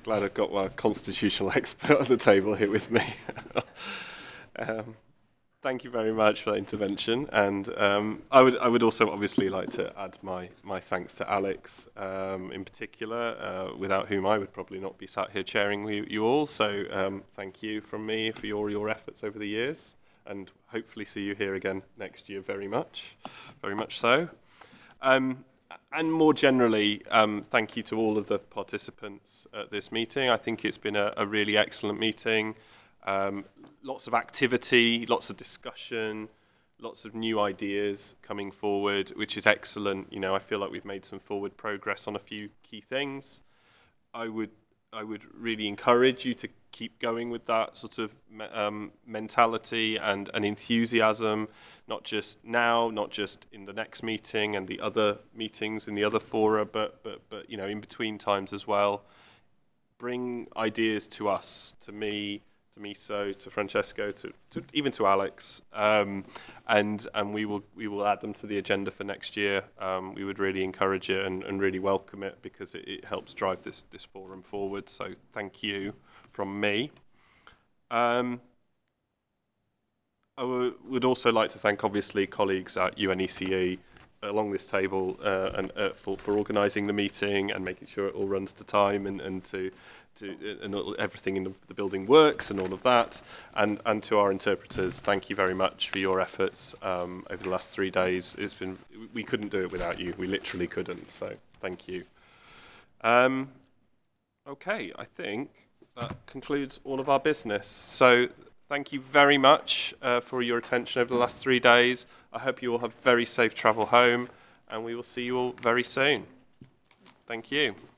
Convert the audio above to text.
glad I've got my constitutional expert on the table here with me. um, Thank you very much for that intervention, and I would also obviously like to add my thanks to Alex in particular, without whom I would probably not be sat here chairing you all. So thank you from me for your efforts over the years, and hopefully see you here again next year very much so. Um, and more generally, thank you to all of the participants at this meeting. I think it's been a really excellent meeting. Um, Lots of activity, lots of discussion, lots of new ideas coming forward, which is excellent. You know, I feel like we've made some forward progress on a few key things. I would I would really encourage you to keep going with that sort of mentality and enthusiasm, not just now, not just in the next meeting and the other meetings in the other fora, but you know, in between times as well. Bring ideas to us, to me, to Miso, to Francesco, to even to Alex, and we will add them to the agenda for next year. We would really encourage it and really welcome it because it helps drive this forum forward. So thank you from me. Um, would also like to thank, obviously, colleagues at UNECE along this table and for organising the meeting and making sure it all runs to time and everything in the building works and all of that. And to our interpreters, thank you very much for your efforts over the last 3 days. We couldn't do it without you. We literally couldn't. So thank you. Um, Okay, I think that concludes all of our business. So thank you very much for your attention over the last 3 days. I hope you all have very safe travel home, and we will see you all very soon. Thank you.